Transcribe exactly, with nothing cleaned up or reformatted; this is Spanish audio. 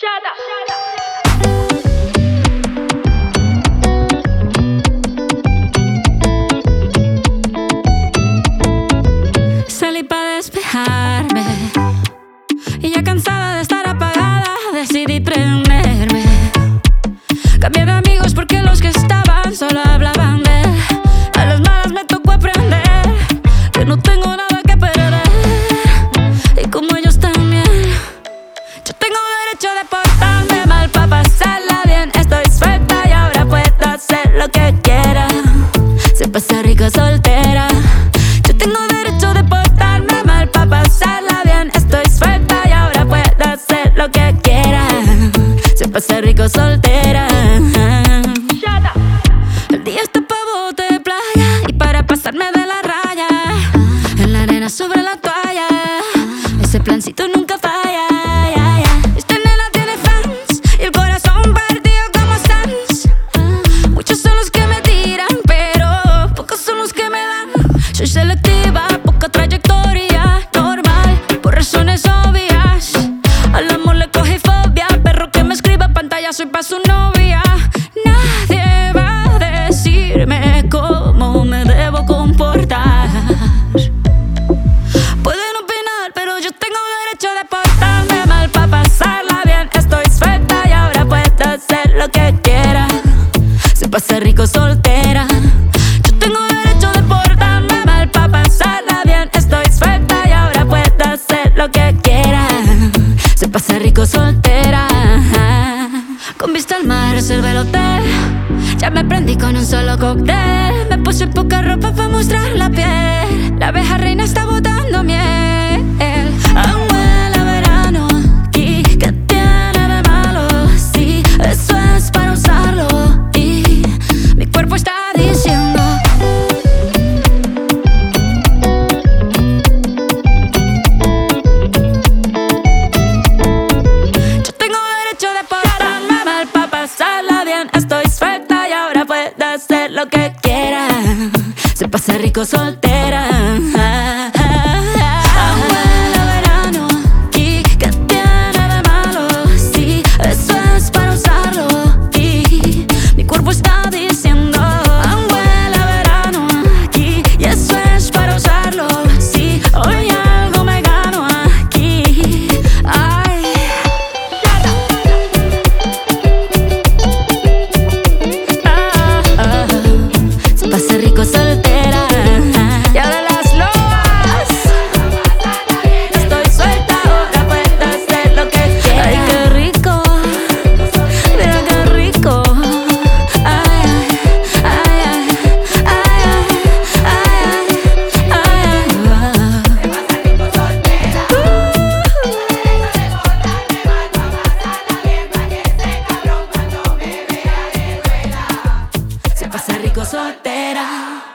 Shut up. Shut up. Salí para despejarme y ya cansada de estar apagada decidí prenderme. Cambié de amigos porque los que estaban solo hablaban de él. A las malas me tocó aprender que no tengo nada que perder. Y como ellos también, yo tengo derecho de portarme mal para pasarla bien. Estoy suelta y ahora puedo hacer lo que quiera. Se pasa rico soltera. Yo tengo derecho de portarme mal para pasarla bien. Estoy suelta y ahora puedo hacer lo que quiera. Se pasa rico soltera. El día está pa' bote de playa y para pasarme de la raya. En la arena sobre la toalla, ese plancito nunca falla. Esta nena tiene fans y el corazón partido como Sans. Muchos son los que me tiran, pero pocos son los que me dan. Soy selectiva, poca trayectoria, normal, por razones obvias. Al amor le cogí fobia, perro que me escriba pantalla, soy pa' su novia. Nadie va a decirme cómo me debo comportar. Pueden opinar, pero yo tengo derecho de portarme mal pa' pasarla bien. Estoy suelta y ahora puedo hacer lo que quiera. Se pasa rico soltera. Yo tengo derecho de portarme mal pa' pasarla bien. Estoy suelta y ahora puedo hacer lo que quiera. Se pasa rico soltera. Con vista al mar reservé el hotel. Ya me prendí con un solo cóctel. Me puse poca ropa pa' mostrar la piel. La abeja reina está botando miel. Aún huele a verano aquí. ¿Qué tiene de malo? Sí, eso es para usarlo. Y mi cuerpo está diciendo: yo tengo derecho de portarme mal pa' pasarla bien. Estoy suelta y ahora puedo hacer lo que quiera. Se pasa rico soltera. Aún huele a verano aquí. ¿Qué tiene de malo? Sí, eso es para usarlo. Y mi cuerpo está diciendo: aún huele a verano aquí. Y eso es para usarlo. Sí, hoy algo me gano aquí. Ay. Se pasa rico soltera. Y ahora las lobas. Estoy suelta, ahora puedo hacer lo que quiera. Ay, qué rico. Mira qué rico. Ay, ay, ay, ay, ay, ay, ay. Se pasa rico soltera. Se pasa rico soltera.